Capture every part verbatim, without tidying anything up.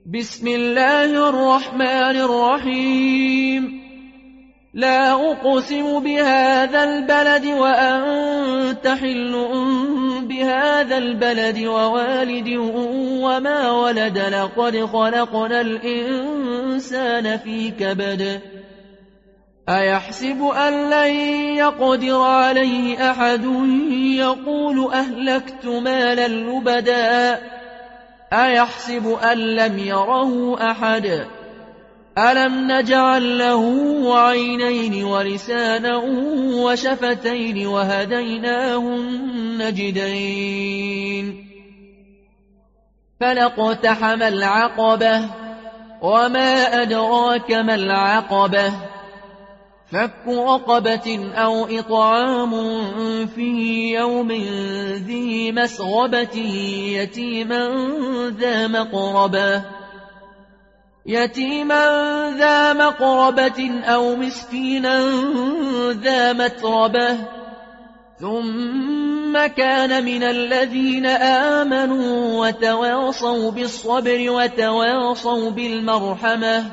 بسم الله الرحمن الرحيم. لا أقسم بهذا البلد وأنت حل بهذا البلد ووالد وما ولد لقد خلقنا الإنسان في كبد أيحسب أن لن يقدر عليه أحد يقول أهلكت مالا لبدا أيحسب أن لم يره أحد ألم نجعل له عينين ولسانا وشفتين وهديناه النجدين فلاقتحم العقبة وما أدراك ما العقبة فك رقبة أو إطعام في يوم ذي مسغبة يتيما ذا مقربة يتيما ذا مقربة أو مسكينا ذا متربة ثم كان من الذين آمنوا وتواصوا بالصبر وتواصوا بالمرحمة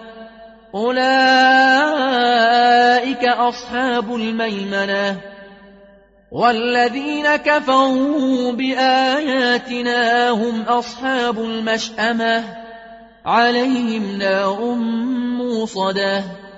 أولئك أصحاب الميمنة والذين كفروا بآياتنا هم أصحاب المشأمة عليهم نار موصدة